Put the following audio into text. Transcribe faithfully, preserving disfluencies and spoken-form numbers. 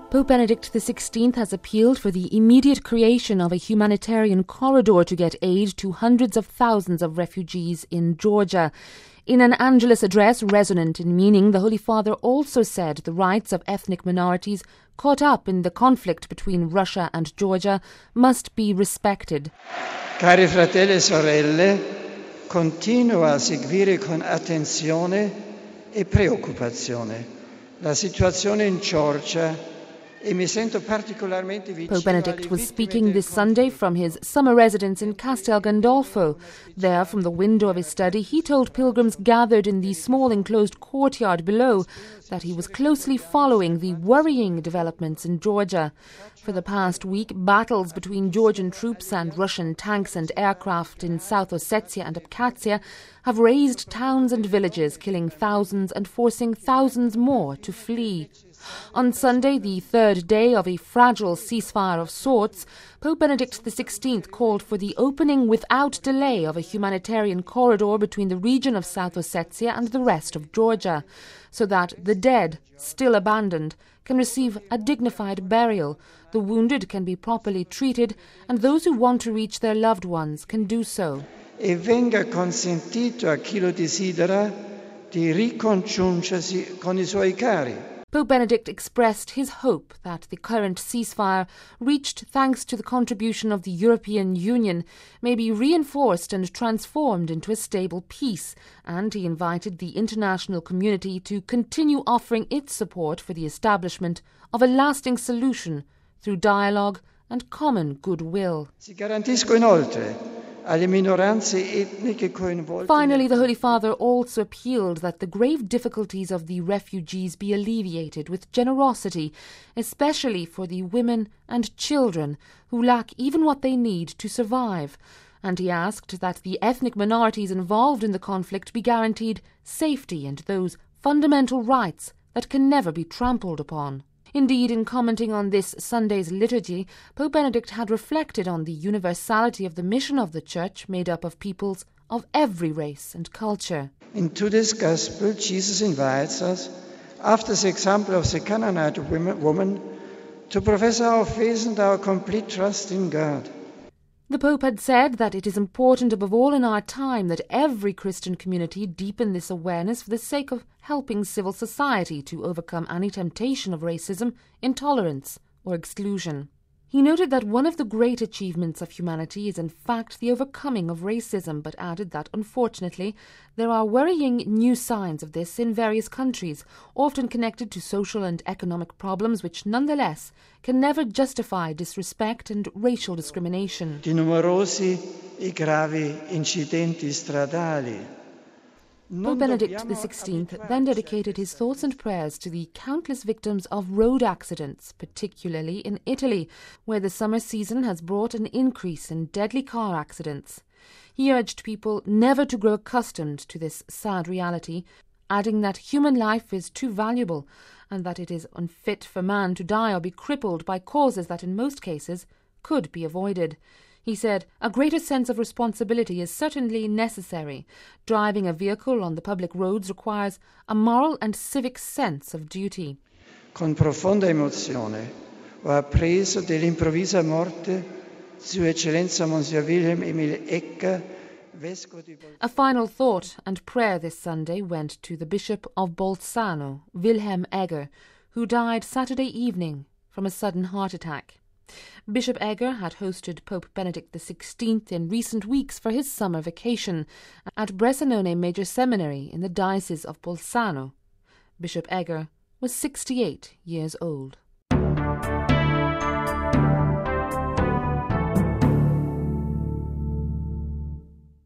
Pope Benedict the sixteenth has appealed for the immediate creation of a humanitarian corridor to get aid to hundreds of thousands of refugees in Georgia. In an Angelus address resonant in meaning, the Holy Father also said the rights of ethnic minorities caught up in the conflict between Russia and Georgia must be respected. Cari fratelli e sorelle, continuo a seguire con attenzione e preoccupazione la situazione in Georgia. Pope Benedict was speaking this Sunday from his summer residence in Castel Gandolfo. There, from the window of his study, he told pilgrims gathered in the small enclosed courtyard below that he was closely following the worrying developments in Georgia. For the past week, battles between Georgian troops and Russian tanks and aircraft in South Ossetia and Abkhazia have razed towns and villages, killing thousands and forcing thousands more to flee. On Sunday, the third day of a fragile ceasefire of sorts, Pope Benedict the sixteenth called for the opening without delay of a humanitarian corridor between the region of South Ossetia and the rest of Georgia, so that the dead, still abandoned, can receive a dignified burial, the wounded can be properly treated, and those who want to reach their loved ones can do so. E venga consentito a chi lo desidera di ricongiungersi con i suoi cari. Pope Benedict expressed his hope that the current ceasefire, reached thanks to the contribution of the European Union, may be reinforced and transformed into a stable peace, and he invited the international community to continue offering its support for the establishment of a lasting solution through dialogue and common goodwill. Si garantisco inoltre Finally, the Holy Father also appealed that the grave difficulties of the refugees be alleviated with generosity, especially for the women and children who lack even what they need to survive. And he asked that the ethnic minorities involved in the conflict be guaranteed safety and those fundamental rights that can never be trampled upon. Indeed, in commenting on this Sunday's liturgy, Pope Benedict had reflected on the universality of the mission of the Church, made up of peoples of every race and culture. In today's Gospel, Jesus invites us, after the example of the Canaanite woman, to profess our faith and our complete trust in God. The Pope had said that it is important above all in our time that every Christian community deepen this awareness for the sake of helping civil society to overcome any temptation of racism, intolerance, or exclusion. He noted that one of the great achievements of humanity is in fact the overcoming of racism, but added that, unfortunately, there are worrying new signs of this in various countries, often connected to social and economic problems which nonetheless can never justify disrespect and racial discrimination. Di numerosi e gravi incidenti stradali. Pope Benedict the sixteenth then dedicated his thoughts and prayers to the countless victims of road accidents, particularly in Italy, where the summer season has brought an increase in deadly car accidents. He urged people never to grow accustomed to this sad reality, adding that human life is too valuable and that it is unfit for man to die or be crippled by causes that in most cases could be avoided. He said, a greater sense of responsibility is certainly necessary. Driving a vehicle on the public roads requires a moral and civic sense of duty. Con profonda emozione ho appreso dell'improvvisa morte Sua Eccellenza Monsignor Wilhelm Emil Egger, Vescovo di Bolzano. A final thought and prayer this Sunday went to the Bishop of Bolzano, Wilhelm Egger, who died Saturday evening from a sudden heart attack. Bishop Egger had hosted Pope Benedict the sixteenth in recent weeks for his summer vacation at Bressanone Major Seminary in the Diocese of Bolzano. Bishop Egger was sixty-eight years old.